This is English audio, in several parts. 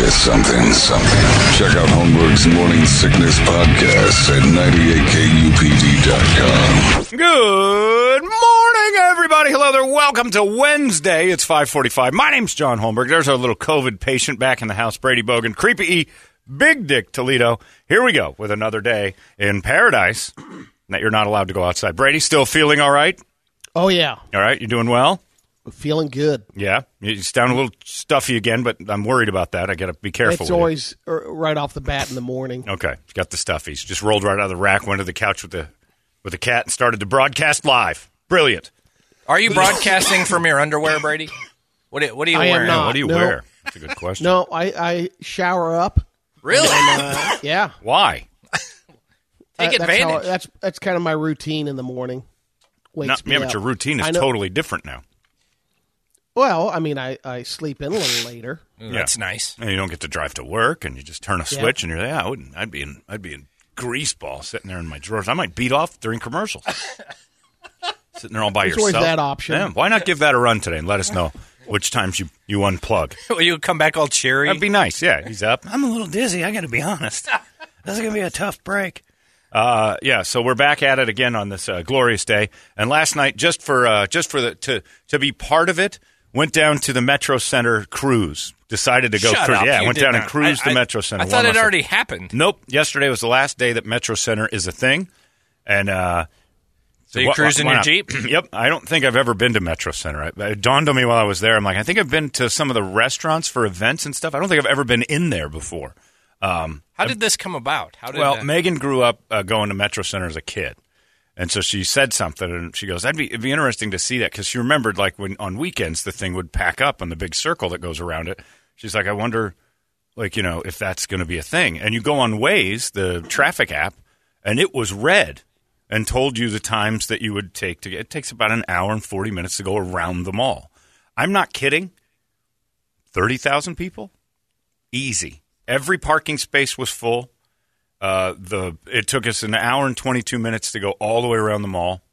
Just something. Check out Holmberg's Morning Sickness Podcast at 98kupd.com. Good morning, everybody. Hello there. Welcome to Wednesday. It's 5:45. My name's John Holmberg. There's our little COVID patient back in the house, Brady Bogan. Creepy E, Big Dick Toledo. Here we go with another day in paradise that you're not allowed to go outside. Brady, still feeling all right? Oh, yeah. All right. You doing well? Feeling good. Yeah. You sound a little stuffy again, but I'm worried about that. I got to be careful. It's always right off the bat in the morning. Okay. You got the stuffies. Just rolled right out of the rack, went to the couch with the cat, and started to broadcast live. Brilliant. Are you broadcasting from your underwear, Brady? What are you wearing? Not. What do you wear? That's a good question. No, I shower up. Really? And, yeah. Why? Take advantage. That's kind of my routine in the morning. Wakes me but up. your routine is totally different now. Well, I mean, I sleep in a little later. That's nice. And you don't get to drive to work, and you just turn a switch, and you're like, I'd be in grease ball sitting there in my drawers. I might beat off during commercials. Sitting there all by There's yourself. always that option. Yeah, why not give that a run today and let us know which times you unplug? Will you come back all cheery? That'd be nice. Yeah, he's up. I'm a little dizzy. I got to be honest. This is going to be a tough break. So we're back at it again on this glorious day. And last night, to be part of it, went down to the Metro Center cruise. Decided to go Shut cruise. up, Yeah, you went did down not. and cruised the Metro Center. I thought it already happened. Nope. Yesterday was the last day that Metro Center is a thing. And so you cruised in your Jeep? Yep. I don't think I've ever been to Metro Center. It dawned on me while I was there. I'm like, I think I've been to some of the restaurants for events and stuff. I don't think I've ever been in there before. How did this come about? Megan grew up going to Metro Center as a kid. And so she said something, and she goes, it'd be interesting to see that, because she remembered, like, when on weekends the thing would pack up on the big circle that goes around it. She's like, I wonder, like, if that's going to be a thing. And you go on Waze, the traffic app, and it was red and told you the times that you would take to get. It takes about an hour and 40 minutes to go around the mall. I'm not kidding. 30,000 people? Easy. Every parking space was full. It took us an hour and 22 minutes to go all the way around the mall.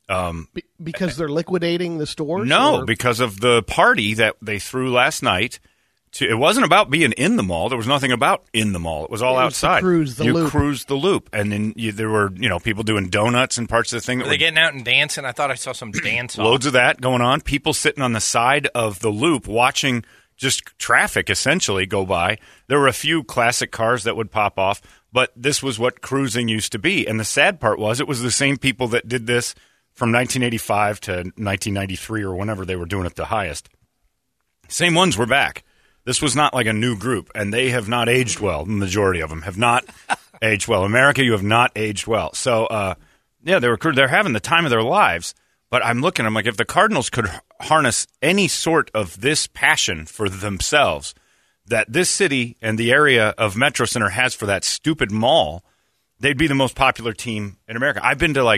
Because they're liquidating the stores? No, because of the party that they threw last night. It wasn't about being in the mall. There was nothing about in the mall. It was all outside. You cruised the loop. And then there were people doing donuts and parts of the thing. Were they getting out and dancing? I thought I saw some dance. Loads of that going on. People sitting on the side of the loop watching just traffic essentially go by. There were a few classic cars that would pop off, but this was what cruising used to be. And the sad part was it was the same people that did this from 1985 to 1993 or whenever they were doing it the highest. Same ones were back. This was not like a new group, and they have not aged well. The majority of them have not aged well. America, you have not aged well. So, they're having the time of their lives. But I'm like, if the Cardinals could harness any sort of this passion for themselves that this city and the area of Metro Center has for that stupid mall, they'd be the most popular team in America. I've been to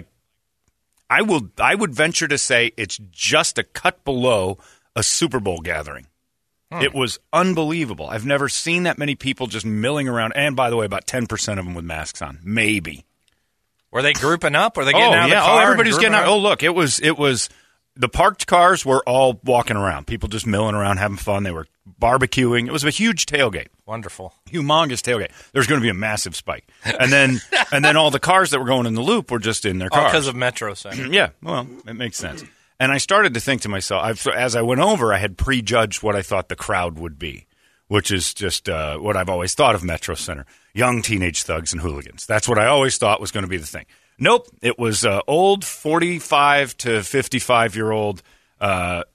I would venture to say it's just a cut below a Super Bowl gathering. It was unbelievable. I've never seen that many people just milling around. And by the way, about 10% of them with masks on, maybe. Were they grouping up? Were they getting out of the car? Oh, everybody's getting out. Oh, look, it was the parked cars were all walking around. People just milling around, having fun. They were barbecuing. It was a huge tailgate. Wonderful. Humongous tailgate. There's going to be a massive spike. And then all the cars that were going in the loop were just in their cars. All because of Metro Center. Yeah, well, it makes sense. And I started to think to myself, as I went over, I had prejudged what I thought the crowd would be, which is just what I've always thought of Metro Center. Young teenage thugs and hooligans. That's what I always thought was going to be the thing. Nope. It was old 45 to 55-year-old, I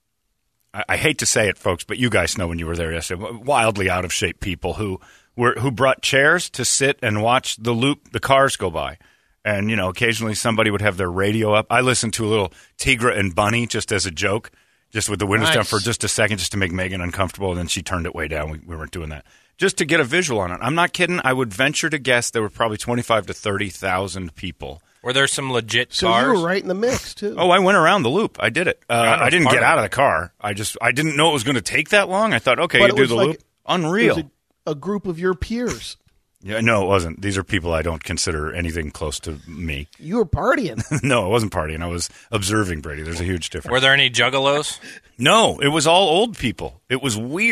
hate to say it, folks, but you guys know when you were there yesterday, wildly out-of-shape people who brought chairs to sit and watch the cars go by. And, occasionally somebody would have their radio up. I listened to a little Tigra and Bunny just as a joke, just with the windows down for just a second, just to make Megan uncomfortable, and then she turned it way down. We weren't doing that. Just to get a visual on it. I'm not kidding. I would venture to guess there were probably 25 to 30,000 people. Were there some legit cars? So you were right in the mix, too. Oh, I went around the loop. I did it. I didn't get out of the car. I didn't know it was going to take that long. I thought, okay, you do the loop. Unreal. It was a group of your peers. Yeah, no, it wasn't. These are people I don't consider anything close to me. You were partying. No, I wasn't partying. I was observing, Brady. There's a huge difference. Were there any juggalos? No, it was all old people. It was weird.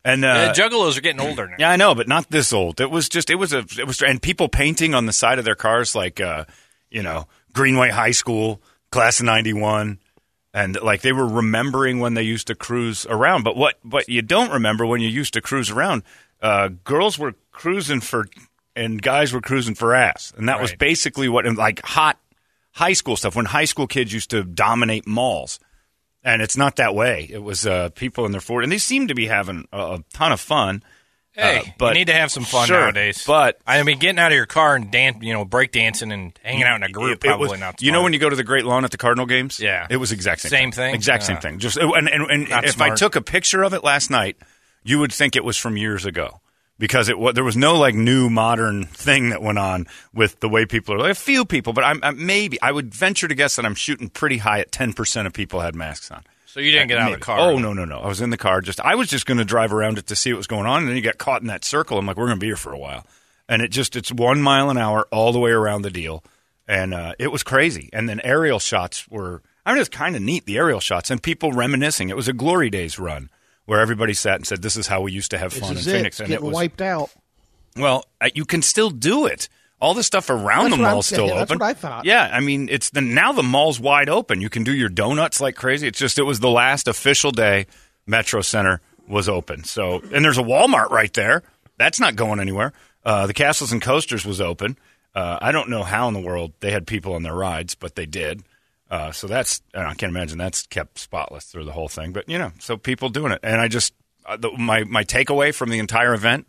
And Juggalos are getting older now. yeah, I know, but not this old. It was and people painting on the side of their cars like, Greenway High School, class of 91. And like they were remembering when they used to cruise around. But what you don't remember when you used to cruise around, girls were cruising and guys were cruising for ass. And that was basically what, like hot high school stuff, when high school kids used to dominate malls. And it's not that way. It was people in their 40s. And they seem to be having a ton of fun. Hey, but you need to have some fun nowadays. But I mean, getting out of your car and break dancing and hanging out in a group probably not. You know when you go to the Great Lawn at the Cardinal games? Yeah, it was exact same thing. Exact same thing. Just and if smart. I took a picture of it last night, you would think it was from years ago because there was no like new modern thing that went on with the way people are. Like, a few people, but I would venture to guess that I'm shooting pretty high at 10% of people had masks on. So you didn't get out of the car? Oh, no. I was in the car. I was just going to drive around it to see what was going on, and then you got caught in that circle. I'm like, we're going to be here for a while. And it's 1 mile an hour all the way around the deal. And it was crazy. And then aerial shots were – I mean, it was kind of neat, the aerial shots, and people reminiscing. It was a Glory Days run where everybody sat and said, this is how we used to have fun in Phoenix. And it was wiped out. Well, you can still do it. All the stuff around the mall's still open. That's what I thought. Yeah, I mean, now the mall's wide open. You can do your donuts like crazy. It was the last official day Metro Center was open. So, and there's a Walmart right there. That's not going anywhere. The Castles and Coasters was open. I don't know how in the world they had people on their rides, but they did. So I can't imagine that's kept spotless through the whole thing. But so people doing it, and I just my takeaway from the entire event.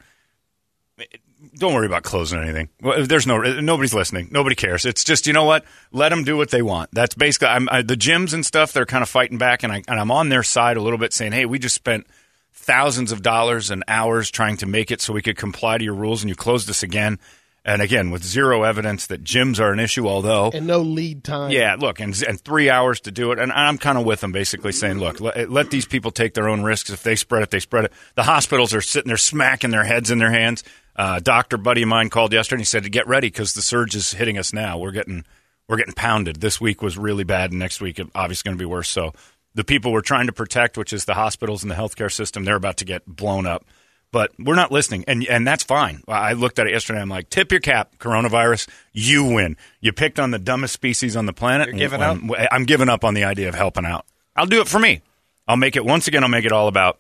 Don't worry about closing anything. There's nobody's listening. Nobody cares. It's just, you know what? Let them do what they want. That's basically the gyms and stuff. They're kind of fighting back, and I'm on their side a little bit, saying, "Hey, we just spent thousands of dollars and hours trying to make it so we could comply to your rules, and you closed us again." And again, with zero evidence that gyms are an issue, and no lead time. Yeah, look, and 3 hours to do it. And I'm kind of with them, basically saying, look, let these people take their own risks. If they spread it, they spread it. The hospitals are sitting there smacking their heads in their hands. Doctor buddy of mine called yesterday and he said to get ready because the surge is hitting us now. We're getting pounded. This week was really bad, and next week obviously going to be worse. So the people we're trying to protect, which is the hospitals and the healthcare system, they're about to get blown up. But we're not listening, and that's fine. I looked at it yesterday. I'm like, tip your cap, coronavirus. You win. You picked on the dumbest species on the planet. You're giving up? I'm giving up on the idea of helping out. I'll do it for me. I'll make it all about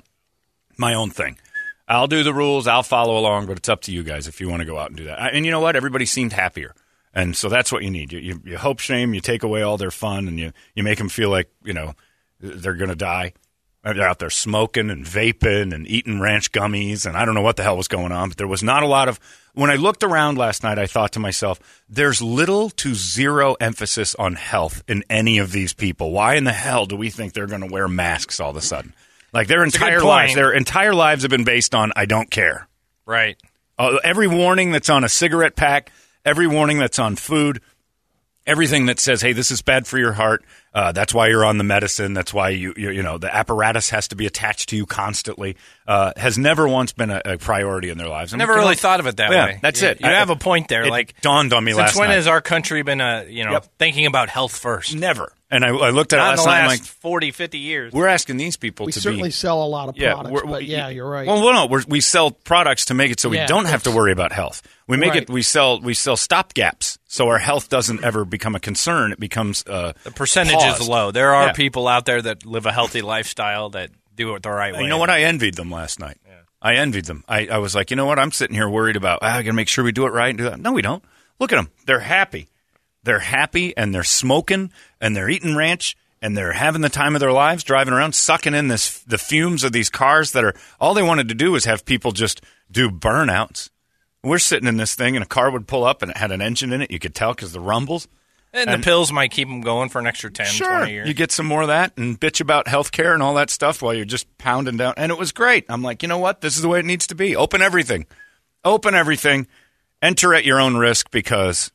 my own thing. I'll do the rules. I'll follow along, but it's up to you guys if you want to go out and do that. And you know what? Everybody seemed happier. And so that's what you need. You hope shame, you take away all their fun, and you make them feel like, they're going to die. They're out there smoking and vaping and eating ranch gummies, and I don't know what the hell was going on, but there was not a lot of – when I looked around last night, I thought to myself, there's little to zero emphasis on health in any of these people. Why in the hell do we think they're going to wear masks all of a sudden? Like their entire lives have been based on I don't care. Right. Every warning that's on a cigarette pack, every warning that's on food, everything that says, hey, this is bad for your heart. That's why you're on the medicine. That's why the apparatus has to be attached to you constantly. Has never once been a priority in their lives. Never really thought of it that way. That's it. You have a point there. It dawned on me last night. Since when has our country been thinking about health first? Never. And I looked at it last night. Not in the last last 40, 50 years. We're asking these people we to certainly sell a lot of products, but you're right. Well, no, we sell products to make it so we don't have to worry about health. We make it. We sell stopgaps so our health doesn't ever become a concern. It becomes the percentage is low. There are people out there that live a healthy lifestyle that do it the right way. You know what? I envied them last night. Yeah. I envied them. I was like, you know what? I'm sitting here worried about. I got to make sure we do it right and do that. No, we don't. Look at them. They're happy. They're happy, and they're smoking, and they're eating ranch. And they're having the time of their lives, driving around, sucking in the fumes of these cars that are – all they wanted to do was have people just do burnouts. We're sitting in this thing, and a car would pull up, and it had an engine in it. You could tell because the rumbles. And the pills might keep them going for an extra 10, 20 years. You get some more of that and bitch about health care and all that stuff while you're just pounding down. And it was great. I'm like, you know what? This is the way it needs to be. Open everything. Open everything. Enter at your own risk because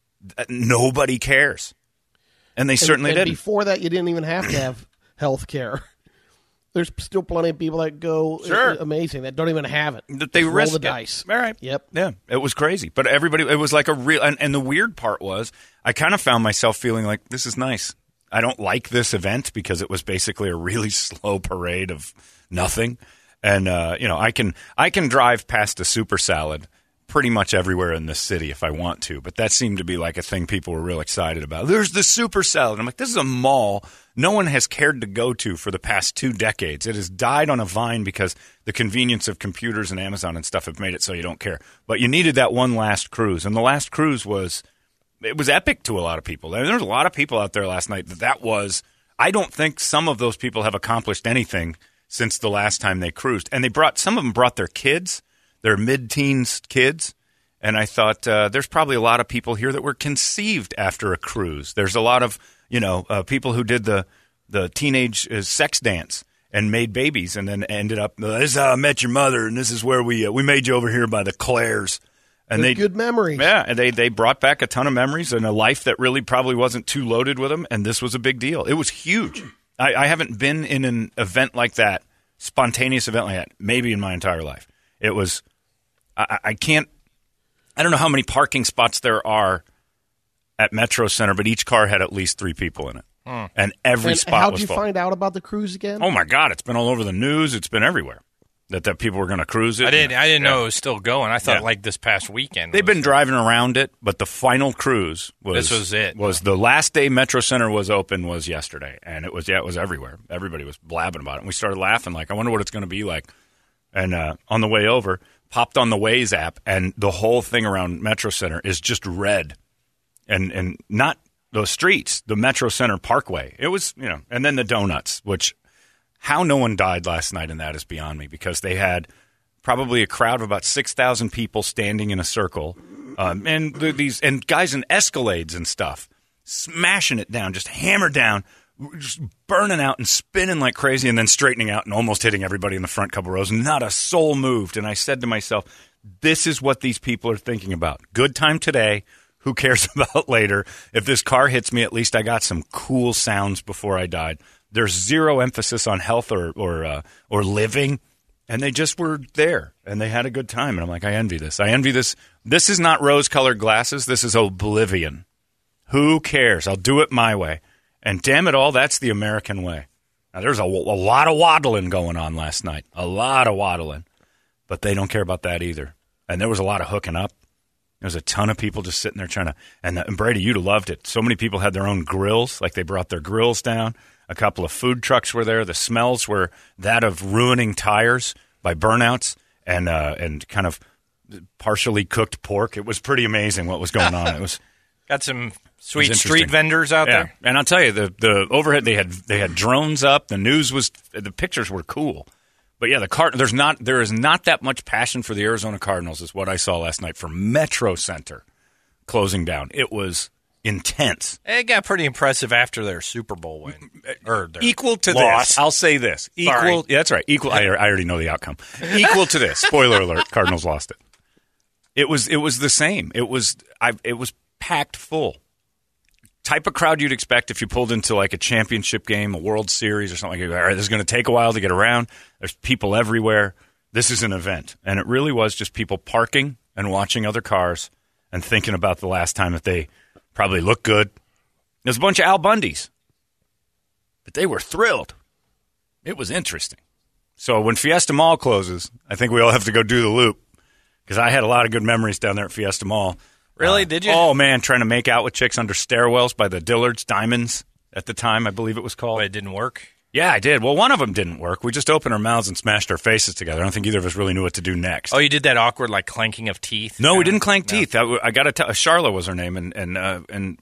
nobody cares. And they certainly did. Before that, you didn't even have to have health care. There's still plenty of people that go amazing that don't even have it. That they roll the dice. All right. Yep. Yeah. It was crazy. But everybody, it was like a real, and the weird part was I kind of found myself feeling like this is nice. I don't like this event because it was basically a really slow parade of nothing. And I can drive past a Super Salad pretty much everywhere in this city if I want to, but that seemed to be like a thing people were real excited about. There's the Super Salad. I'm like, this is a mall no one has cared to go to for the past 2 decades. It has died on a vine because the convenience of computers and Amazon and stuff have made it so you don't care. But you needed that one last cruise, and the last cruise was epic to a lot of people. And there was a lot of people out there last night that was. I don't think some of those people have accomplished anything since the last time they cruised, and some of them brought their kids, their mid-teens kids. And I thought there's probably a lot of people here that were conceived after a cruise. There's a lot of people who did the teenage sex dance and made babies, and then ended up. This is how I met your mother, and this is where we made you over here by the Claires. And good memories. Yeah, and they brought back a ton of memories and a life that really probably wasn't too loaded with them. And this was a big deal. It was huge. I haven't been in an event like that, spontaneous event like that, maybe in my entire life. It was. I can't. I don't know how many parking spots there are at Metro Center, but each car had at least 3 people in it. And every spot was full. How'd you find out about the cruise again? Oh, my God. It's been all over the news. It's been everywhere that people were going to cruise it. I didn't know it was still going. I thought like this past weekend. They've been driving around it, but the final cruise was... This was it. Was the last day Metro Center was open was yesterday. And it was everywhere. Everybody was blabbing about it. And we started laughing like, I wonder what it's going to be like. And on the way over... popped on the Waze app, and the whole thing around Metro Center is just red. And not the streets, the Metro Center Parkway. It was, and then the donuts, which how no one died last night in that is beyond me, because they had probably a crowd of about 6,000 people standing in a circle, and guys in Escalades and stuff, smashing it down, just hammered down, just burning out and spinning like crazy, and then straightening out and almost hitting everybody in the front couple rows. Not a soul moved. And I said to myself, this is what these people are thinking about. Good time today. Who cares about later? If this car hits me, at least I got some cool sounds before I died. There's zero emphasis on health or living. And they just were there, and they had a good time. And I'm like, I envy this. I envy this. This is not rose-colored glasses. This is oblivion. Who cares? I'll do it my way. And damn it all, that's the American way. Now, there's a lot of waddling going on last night. A lot of waddling. But they don't care about that either. And there was a lot of hooking up. There was a ton of people just sitting there trying to – and Brady, you'd have loved it. So many people had their own grills. Like they brought their grills down. A couple of food trucks were there. The smells were that of ruining tires by burnouts and kind of partially cooked pork. It was pretty amazing what was going on. It was – got some – sweet street vendors out there. And I'll tell you, the overhead, they had drones up. The news was, the pictures were cool. But yeah, there is not that much passion for the Arizona Cardinals is what I saw last night for Metro Center closing down. It was intense. It got pretty impressive after their Super Bowl win. Or their equal to loss. This. I'll say this. Equal. Yeah, that's right. Equal. I already know the outcome. Equal to this. Spoiler alert. Cardinals lost it. It was the same. It was packed full. Type of crowd you'd expect if you pulled into like a championship game, a World Series or something like that. All right, this is going to take a while to get around. There's people everywhere. This is an event. And it really was just people parking and watching other cars and thinking about the last time that they probably looked good. There's a bunch of Al Bundys. But they were thrilled. It was interesting. So when Fiesta Mall closes, I think we all have to go do the loop because I had a lot of good memories down there at Fiesta Mall. Really? Did you? Oh, man, trying to make out with chicks under stairwells by the Dillard's Diamonds at the time, I believe it was called. But it didn't work? Yeah, I did. Well, one of them didn't work. We just opened our mouths and smashed our faces together. I don't think either of us really knew what to do next. Oh, you did that awkward, like, clanking of teeth? No, we didn't clank teeth. I got to tell Charla was her name, and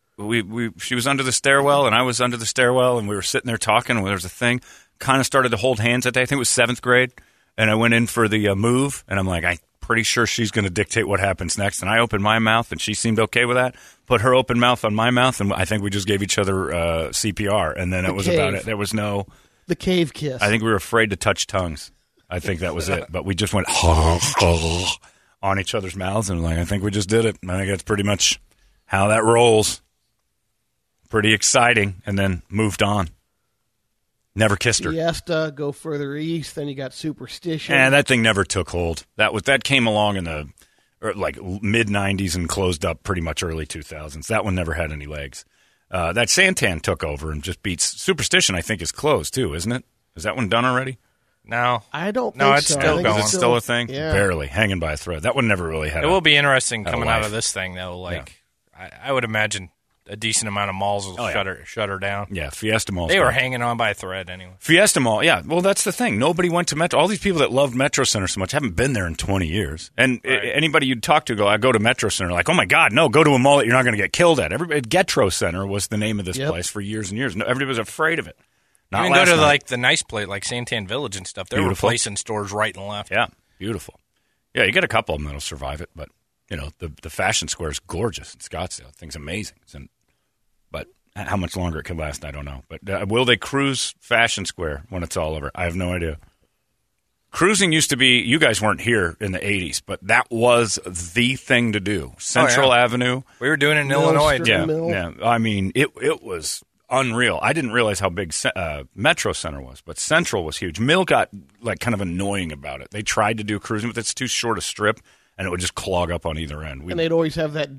she was under the stairwell, and I was under the stairwell, and we were sitting there talking, and there was a thing. Kind of started to hold hands that day. I think it was 7th grade, and I went in for the move, and I'm like, I'm pretty sure she's going to dictate what happens next. And I opened my mouth, and she seemed okay with that. Put her open mouth on my mouth, and I think we just gave each other CPR, and then it was about it. There was no... The cave kiss. I think we were afraid to touch tongues. I think that was it. But we just went on each other's mouths, and I think we just did it. I think that's pretty much how that rolls. Pretty exciting, and then moved on. Never kissed her. Fiesta, go further east, then you got Superstition. And that thing never took hold. That came along in the mid-'90s and closed up pretty much early 2000s. That one never had any legs. That Santan took over and just beats Superstition, I think, is closed too, isn't it? Is that one done already? No. I don't No, think it's so. still I think going. Is it still a thing? Yeah. Barely. Hanging by a thread. That one never really had It will be interesting coming out life. of this thing, though. Like, I would imagine a decent amount of malls will shut her down. Yeah, Fiesta Mall. They were hanging on by a thread anyway. Fiesta Mall, yeah. Well, that's the thing. Nobody went to Metro. All these people that loved Metro Center so much haven't been there in 20 years. And anybody you'd talk to I go to Metro Center, like, oh, my God, no, go to a mall that you're not going to get killed at. Getro Center was the name of this place for years and years. No, everybody was afraid of it. Not even go to like the nice place, like Santan Village and stuff. They're replacing stores right and left. Yeah, beautiful. Yeah, you get a couple of them that'll survive it, but the Fashion Square is gorgeous in Scottsdale. The thing's amazing. But how much longer it can last, I don't know. But will they cruise Fashion Square when it's all over? I have no idea. Cruising used to be, you guys weren't here in the 80s, but that was the thing to do. Central Avenue. We were doing it in Illinois. Yeah. I mean, it was unreal. I didn't realize how big Metro Center was, but Central was huge. Mill got like kind of annoying about it. They tried to do cruising, but it's too short a strip, and it would just clog up on either end. And they'd always have that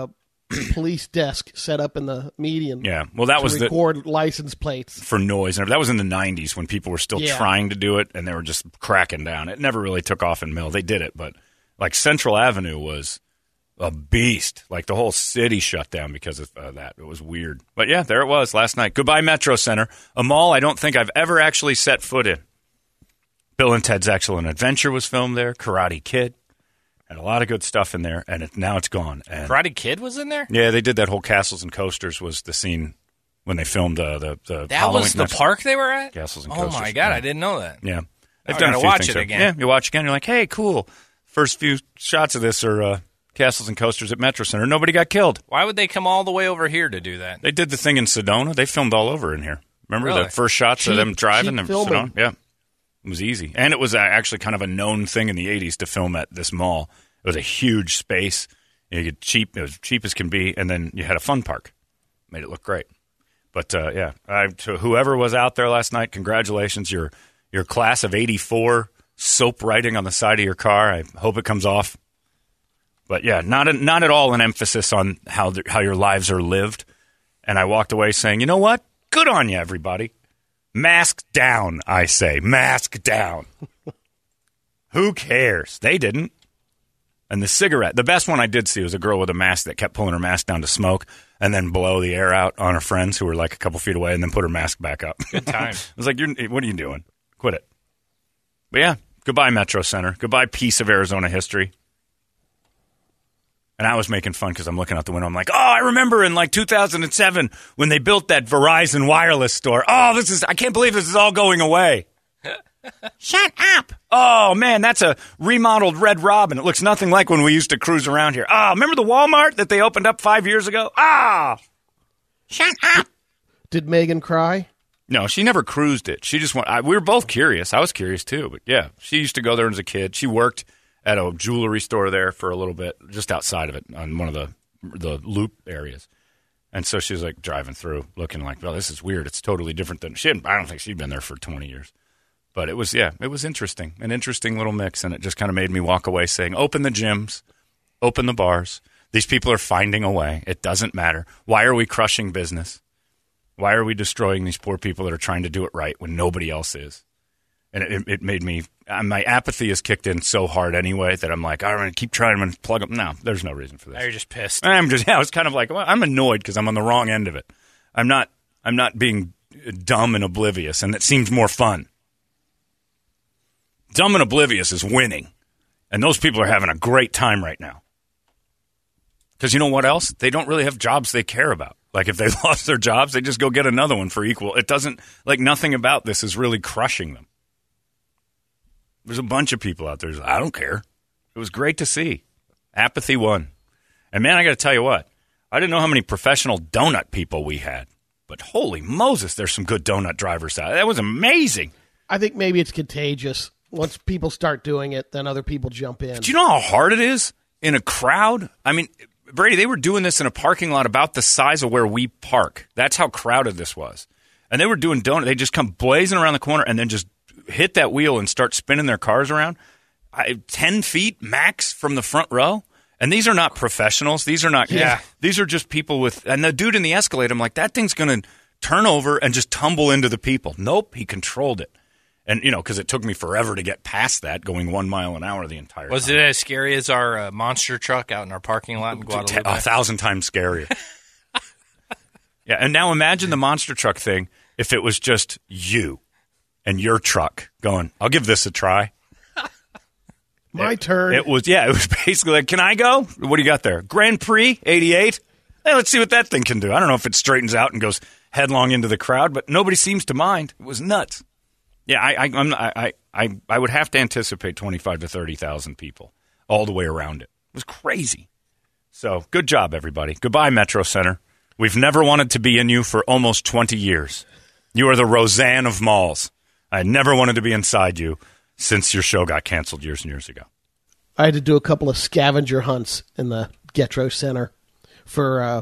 police desk set up in the median. Yeah, well, that was record license plates for noise, and that was in the '90s when people were still trying to do it, and they were just cracking down. It never really took off in Mill. They did it, but like Central Avenue was a beast. Like the whole city shut down because of that. It was weird. But yeah, there it was last night. Goodbye Metro Center, a mall I don't think I've ever actually set foot in. Bill and Ted's Excellent Adventure was filmed there. Karate Kid. Had a lot of good stuff in there, and now it's gone. And Karate Kid was in there? Yeah, they did that whole Castles and Coasters was the scene when they filmed the That Halloween was the park they were at? Castles and Coasters. Oh, my God, I didn't know that. Yeah. They've done done a to few watch things it there. again. Yeah, you watch again, you're like, hey, cool. First few shots of this are Castles and Coasters at Metro Center. Nobody got killed. Why would they come all the way over here to do that? They did the thing in Sedona. They filmed all over in here. Remember the first shots of them driving in Sedona? Yeah. It was easy. And it was actually kind of a known thing in the 80s to film at this mall. It was a huge space. You get cheap. It was cheap as can be. And then you had a fun park. Made it look great. But, to whoever was out there last night, congratulations. Your class of 84 soap writing on the side of your car. I hope it comes off. But, yeah, not at all an emphasis on how your lives are lived. And I walked away saying, you know what? Good on you, everybody. Mask down, I say. Mask down. Who cares? They didn't. And the cigarette, the best one I did see was a girl with a mask that kept pulling her mask down to smoke and then blow the air out on her friends who were like a couple feet away and then put her mask back up. Good time. I was like, what are you doing? Quit it. But yeah, goodbye Metro Center. Goodbye piece of Arizona history. And I was making fun because I'm looking out the window. I'm like, oh, I remember in like 2007 when they built that Verizon wireless store. Oh, I can't believe this is all going away. Shut up. Oh, man, that's a remodeled Red Robin. It looks nothing like when we used to cruise around here. Oh, remember the Walmart that they opened up 5 years ago? Ah! Shut up. Did Megan cry? No, she never cruised it. She just went. We were both curious. I was curious, too. But, yeah, she used to go there as a kid. She worked at a jewelry store there for a little bit, just outside of it, on one of the loop areas. And so she was, like, driving through, looking like, well, this is weird. It's totally different than I don't think she'd been there for 20 years. But it was interesting, an interesting little mix, and it just kind of made me walk away saying, open the gyms, open the bars. These people are finding a way. It doesn't matter. Why are we crushing business? Why are we destroying these poor people that are trying to do it right when nobody else is? And it made me, my apathy has kicked in so hard anyway that I'm like, I'm going to keep trying. I'm going to plug up. No, there's no reason for this. Now you're just pissed. I was kind of like, well, I'm annoyed because I'm on the wrong end of it. I'm not being dumb and oblivious, and it seems more fun. Dumb and oblivious is winning. And those people are having a great time right now. Because you know what else? They don't really have jobs they care about. Like if they lost their jobs, they just go get another one for equal. It doesn't, like nothing about this is really crushing them. There's a bunch of people out there who's like, I don't care. It was great to see. Apathy won. And man, I got to tell you what. I didn't know how many professional donut people we had. But holy Moses, there's some good donut drivers out there. That was amazing. I think maybe it's contagious. Once people start doing it, then other people jump in. Do you know how hard it is in a crowd? I mean, Brady, they were doing this in a parking lot about the size of where we park. That's how crowded this was. And they were doing donut. They just come blazing around the corner and then just hit that wheel and start spinning their cars around. 10 feet max from the front row. And these are not professionals. These are not. Yeah. These are just people with. And the dude in the Escalade, I'm like, that thing's going to turn over and just tumble into the people. Nope, he controlled it. And, because it took me forever to get past that, going 1 mile an hour the entire time. Was it as scary as our monster truck out in our parking lot in Guadalupe? 1,000 times scarier. Yeah, and now imagine the monster truck thing if it was just you and your truck going, I'll give this a try. My turn. It was basically like, can I go? What do you got there? Grand Prix 88? Hey, let's see what that thing can do. I don't know if it straightens out and goes headlong into the crowd, but nobody seems to mind. It was nuts. Yeah, I would have to anticipate 25 to 30,000 people all the way around it. It was crazy. So good job, everybody. Goodbye, Metro Center. We've never wanted to be in you for almost 20 years. You are the Roseanne of malls. I never wanted to be inside you since your show got canceled years and years ago. I had to do a couple of scavenger hunts in the Getro Center for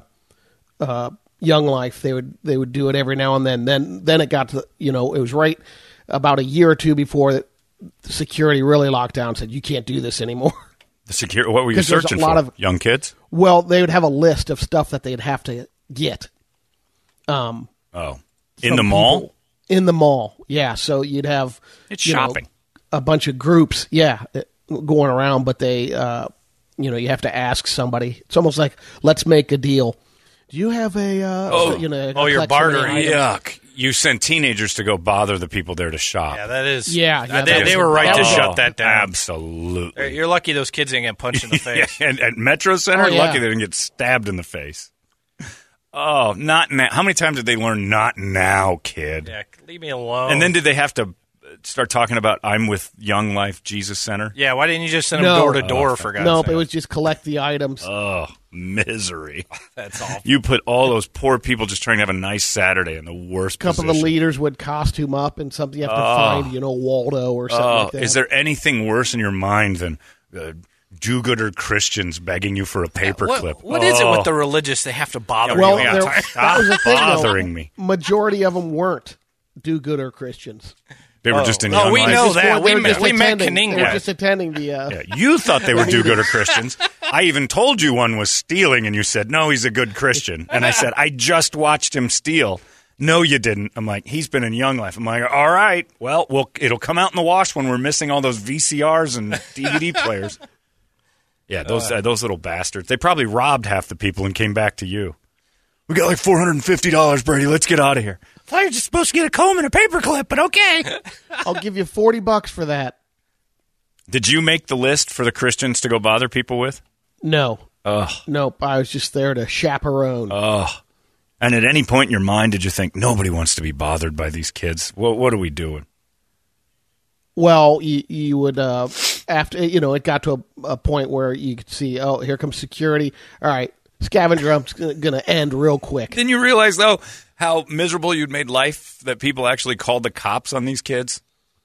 Young Life. They would do it every now and then. Then it got to, it was right about a year or two before the security really locked down and said, you can't do this anymore. The security, what were you searching for? Young kids? Well, they would have a list of stuff that they'd have to get. In the mall? In the mall, yeah. So you'd have shopping. A bunch of groups, going around, but they, you have to ask somebody. It's almost like, let's make a deal. Do you have you're bartering. Yuck. You sent teenagers to go bother the people there to shop. Yeah, that is. Yeah, they were right to shut that down. Absolutely. You're lucky those kids didn't get punched in the face. And at Metro Center, lucky they didn't get stabbed in the face. Oh, not now. How many times did they learn not now, kid? Yeah, leave me alone. And then did they have to start talking about I'm with Young Life Jesus Center? Yeah, why didn't you just send them door to door for God's sake? No, it was just collect the items. Oh, misery. That's awful. You put all those poor people just trying to have a nice Saturday in the worst position. A couple of the leaders would costume up and something you have to find, Waldo or something like that. Is there anything worse in your mind than do-gooder Christians begging you for a paperclip? What is it with the religious? They have to bother you. That was the thing, bothering me. Majority of them weren't do-gooder Christians. They were just in Young Life. We know that. We met Kaninga. They were just attending the... you thought they were do-gooder Christians. I even told you one was stealing, and you said, no, he's a good Christian. And I said, I just watched him steal. No, you didn't. I'm like, he's been in Young Life. I'm like, all right, well, it'll come out in the wash when we're missing all those VCRs and DVD players. Yeah, those little bastards. They probably robbed half the people and came back to you. We got like $450, Brady. Let's get out of here. I thought you were just supposed to get a comb and a paperclip, but okay. I'll give you $40 for that. Did you make the list for the Christians to go bother people with? No. Ugh. Nope. I was just there to chaperone. Ugh. And at any point in your mind, did you think, nobody wants to be bothered by these kids? What are we doing? Well, you would, after, it got to a point where you could see, oh, here comes security. All right, scavenger hunt's going to end real quick. Didn't you realize, though, how miserable you'd made life that people actually called the cops on these kids?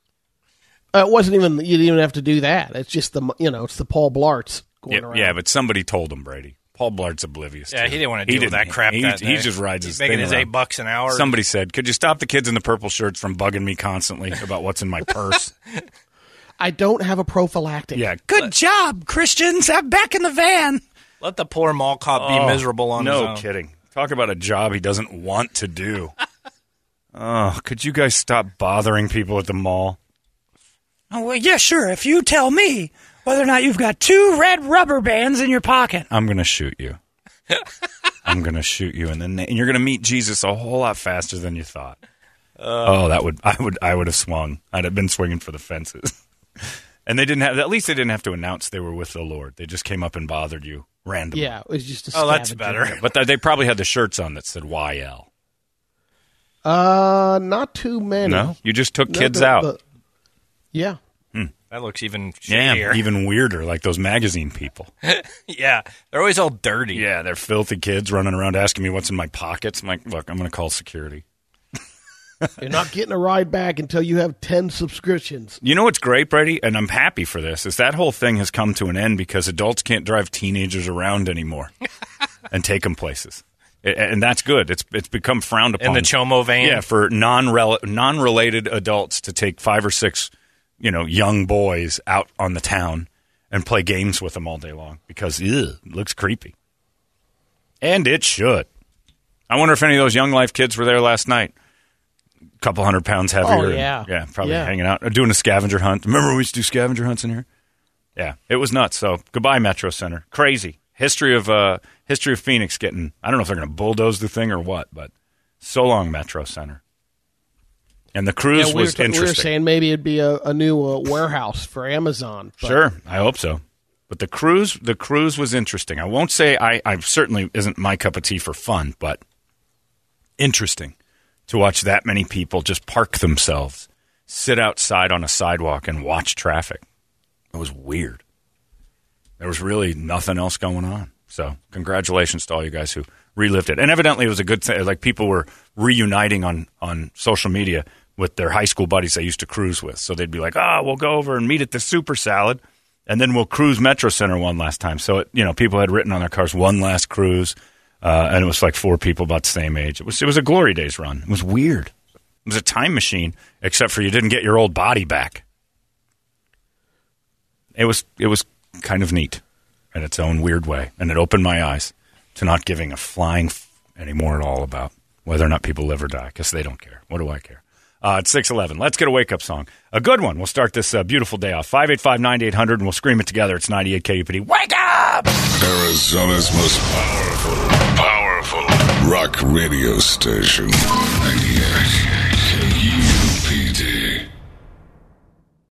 It wasn't even, you didn't even have to do that. It's just it's the Paul Blarts going around. Yeah, but somebody told him, Brady. Paul Blart's oblivious. Yeah, he didn't want to deal with that crap. He just rides his thing making his $8 an hour. Somebody said, could you stop the kids in the purple shirts from bugging me constantly about what's in my purse? I don't have a prophylactic. Yeah, good job, Christians. I'm back in the van. Let the poor mall cop be miserable on his own. No kidding. Talk about a job he doesn't want to do. Could you guys stop bothering people at the mall? Oh, well, yeah, sure. If you tell me whether or not you've got 2 red rubber bands in your pocket. I'm going to shoot you. I'm going to shoot you, and you're going to meet Jesus a whole lot faster than you thought. I would have swung. I'd have been swinging for the fences. And at least they didn't have to announce they were with the Lord. They just came up and bothered you randomly. Yeah, it was just a that's better. But they probably had the shirts on that said YL. Not too many. No? You just took kids out. Yeah. That looks even shadier. Yeah, even weirder, like those magazine people. Yeah, they're always all dirty. Yeah, they're filthy kids running around asking me what's in my pockets. I'm like, look, I'm going to call security. You're not getting a ride back until you have 10 subscriptions. You know what's great, Brady, and I'm happy for this, is that whole thing has come to an end because adults can't drive teenagers around anymore and take them places. And that's good. It's become frowned upon. In the Chomo van? Yeah, for non-related adults to take 5 or 6 young boys out on the town and play games with them all day long because it looks creepy. And it should. I wonder if any of those Young Life kids were there last night. couple 100 pounds heavier. Oh, yeah. Yeah, probably hanging out. Or doing a scavenger hunt. Remember when we used to do scavenger hunts in here? Yeah, it was nuts. So goodbye, Metro Center. Crazy. History of Phoenix getting, I don't know if they're going to bulldoze the thing or what, but so long, Metro Center. And the cruise was interesting. We were saying maybe it'd be a new warehouse for Amazon. But. Sure, I hope so. But the cruise was interesting. I won't say I certainly isn't my cup of tea for fun, but interesting to watch that many people just park themselves, sit outside on a sidewalk and watch traffic. It was weird. There was really nothing else going on. So congratulations to all you guys who relived it. And evidently it was a good thing. Like people were reuniting on social media with their high school buddies they used to cruise with. So they'd be like, we'll go over and meet at the Super Salad, and then we'll cruise Metro Center one last time. So, people had written on their cars, one last cruise, and it was like 4 people about the same age. It was a Glory Days run. It was weird. It was a time machine, except for you didn't get your old body back. It was kind of neat in its own weird way, and it opened my eyes to not giving a flying anymore at all about whether or not people live or die, because they don't care. What do I care? It's 6:11. Let's get a wake-up song. A good one. We'll start this beautiful day off. 585-9800, and we'll scream it together. It's 98 KUPD. Wake up! Arizona's most powerful rock radio station. 98 KUPD.